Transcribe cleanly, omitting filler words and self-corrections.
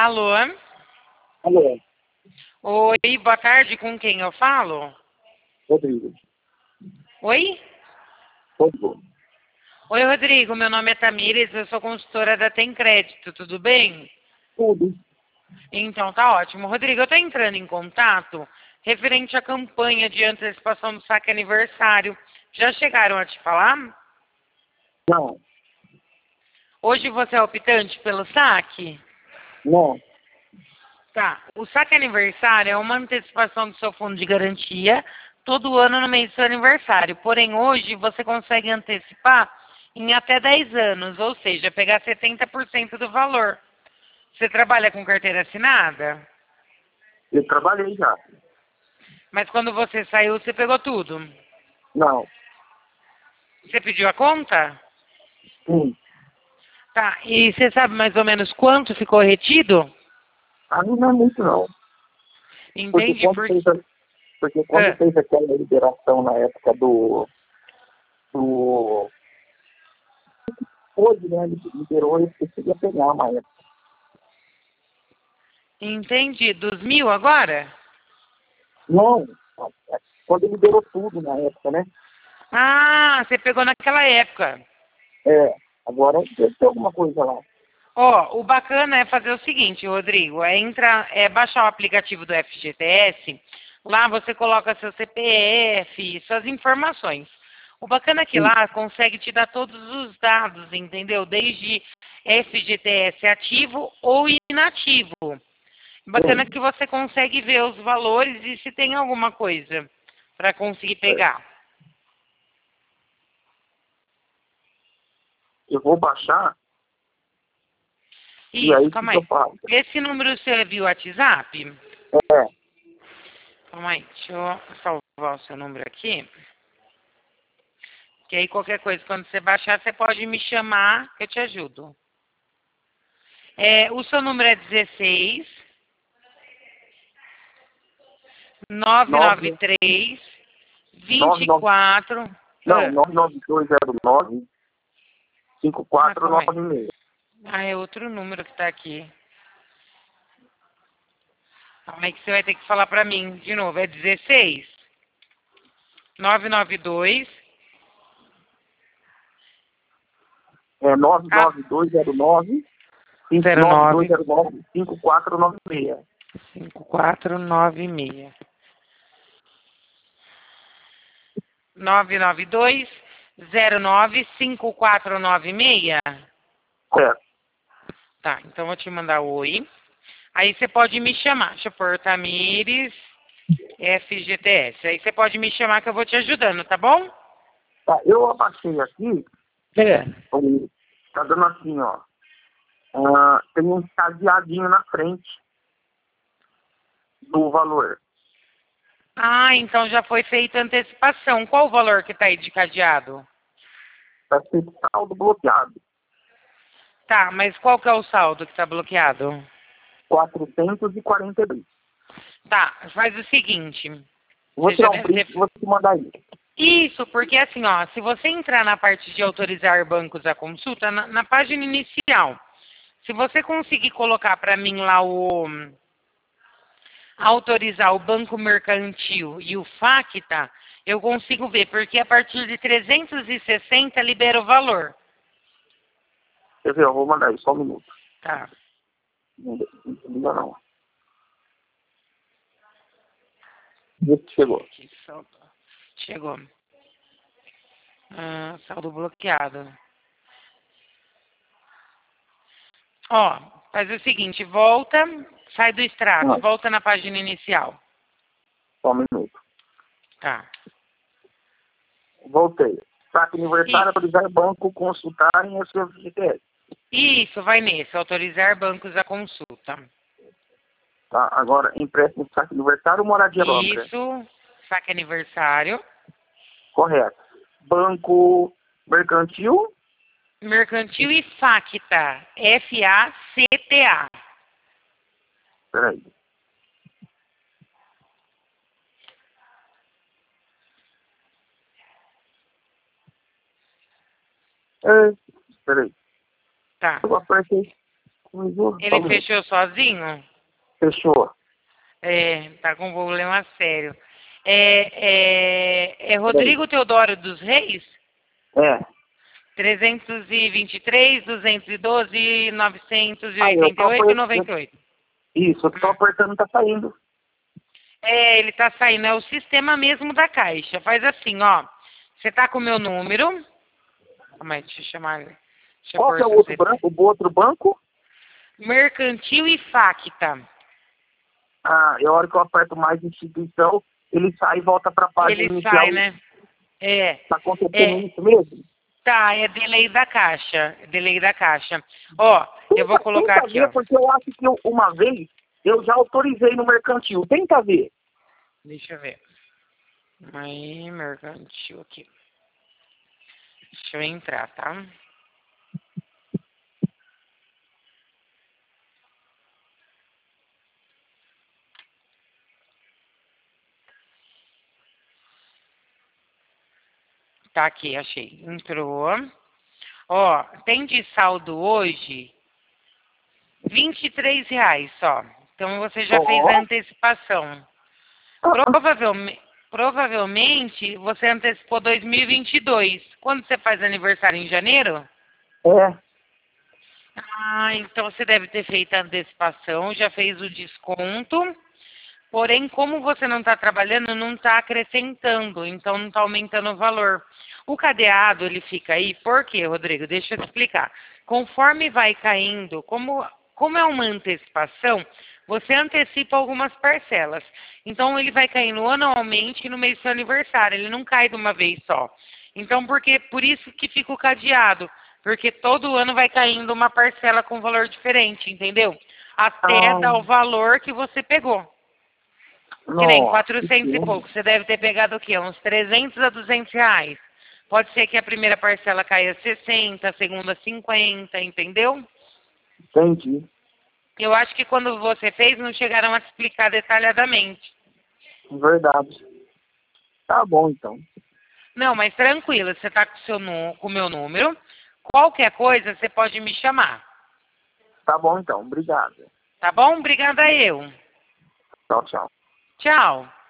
Alô? Alô, Oi, boa tarde, com quem eu falo? Rodrigo. Oi? Rodrigo. Oi, Rodrigo, meu nome é Tamires, eu sou consultora da Tem Crédito, tudo bem? Tudo. Então, tá ótimo. Rodrigo, eu tô entrando em contato referente à campanha de antecipação do saque aniversário. Já chegaram a te falar? Não, Hoje você é optante pelo saque? não. Tá. O saque aniversário é uma antecipação do seu fundo de garantia todo ano no mês do seu aniversário. Porém, hoje você consegue antecipar em até 10 anos, ou seja, pegar 70% do valor. Você trabalha com carteira assinada? Eu trabalhei já. Mas quando você saiu, você pegou tudo. Não. Você pediu a conta? Sim. Tá. E você sabe mais ou menos quanto ficou retido? A mim não é muito, não. Porque Entende? quando fez, porque quando Ah, fez aquela liberação na época do hoje, né, ele liberou, eu esqueci de pegar uma época. entendi. Dos 1.000 agora? Não, quando ele liberou tudo na época, né? Ah, você pegou naquela época. É, agora deve ter alguma coisa lá. Ó, o bacana é fazer o seguinte, Rodrigo, baixar o aplicativo do FGTS, lá você coloca seu CPF, suas informações. O bacana é que Sim. lá consegue te dar todos os dados, entendeu? Desde FGTS ativo ou inativo. O bacana é Sim. que você consegue ver os valores e se tem alguma coisa para conseguir É. pegar. Eu vou baixar e aí Isso, o que calma que eu aí. faço? Esse número seu é via WhatsApp? É, Calma aí, deixa eu salvar o seu número aqui. Que aí qualquer coisa, quando você baixar, você pode me chamar que eu te ajudo. O seu número é 16 9, 993 99, 24. não, 99209 Calma aí. 5496. Ah, é outro número que tá aqui. Calma aí que você vai ter que falar pra mim de novo. É 16 992. É Ah, 99209 09 9209 5496. 5496. 992 09 5496. Certo. Tá, então eu vou te mandar oi. Aí você pode me chamar. Deixa eu pôr Tamires FGTS. Aí você pode me chamar que eu vou te ajudando, tá bom? Tá, eu abaixei aqui, É. tá dando assim, ó. Tem um cadeadinho na frente do valor. Ah, então já foi feita a antecipação. Qual o valor que tá aí de cadeado? Tá escrito saldo bloqueado. Tá, mas qual que é o saldo que tá bloqueado? 442. Tá, faz o seguinte. Vou Você já tirar um deve print ter. e vou te mandar aí. Isso, porque assim, ó, se você entrar na parte de autorizar bancos à consulta, na página inicial, se você conseguir colocar para mim lá autorizar o banco mercantil e o FACTA, eu consigo ver, porque a partir de 360 libera o valor. Quer ver? Eu vou mandar aí, só um minuto. Tá. Não, não. Vê se chegou. Aqui, saldo. Chegou. Saldo bloqueado. Ó, faz o seguinte, volta, sai do extrato, Não, volta na página inicial. só um minuto. Tá. Voltei. Saque aniversário, Isso. autorizar banco consultarem o seu FGTS. Isso, vai nesse, autorizar bancos à consulta. Tá? Agora, empréstimo de saque aniversário ou moradia própria? Isso, saque aniversário. Correto. Banco mercantil? Mercantil e FACTA, FACTA. Peraí. É, peraí. Tá. Eu apertei. Ele fechou sozinho? Fechou. Tá com problema sério. É Rodrigo Teodoro dos Reis? 323, 212, 988 e 98. Isso, eu tô apertando, tá saindo. Ele tá saindo. É o sistema mesmo da Caixa. Faz assim, ó. Você tá com o meu número. Calma aí, deixa eu chamar. Qual que é o outro banco? O outro banco? Mercantil e Facta. A hora que eu aperto mais instituição, ele sai e volta pra página inicial. Ele sai, né? Tá acontecendo isso mesmo? Tá, é delay da Caixa. Delay da Caixa. Ó, eu vou colocar aqui, ver, ó. Porque eu acho que uma vez eu já autorizei no mercantil. Tenta ver. Deixa eu ver. Aí, mercantil aqui. Deixa eu entrar, tá? Tá aqui, achei. Entrou. Ó, tem de saldo hoje R$ 23 só. Então você já fez a antecipação. Provavelmente você antecipou 2022. Quando você faz aniversário em janeiro? Então você deve ter feito a antecipação, já fez o desconto. Porém, como você não está trabalhando, não está acrescentando, então não está aumentando o valor. O cadeado, ele fica aí, por quê, Rodrigo? Deixa eu te explicar. Conforme vai caindo, como é uma antecipação, você antecipa algumas parcelas. Então, ele vai caindo anualmente no mês do seu aniversário, ele não cai de uma vez só. Então, por isso que fica o cadeado, porque todo ano vai caindo uma parcela com valor diferente, entendeu? Até dar o valor que você pegou. Que nem 400 e pouco. Você deve ter pegado o quê? Uns 300 a 200 reais. Pode ser que a primeira parcela caia 60, a segunda 50, entendeu? Entendi. Eu acho que quando você fez, não chegaram a te explicar detalhadamente. Verdade. Tá bom, então. Não, mas tranquilo. Você tá com o meu número. Qualquer coisa, você pode me chamar. Tá bom, então. Obrigado. Tá bom? Obrigada eu. Tchau, tchau. Tchau.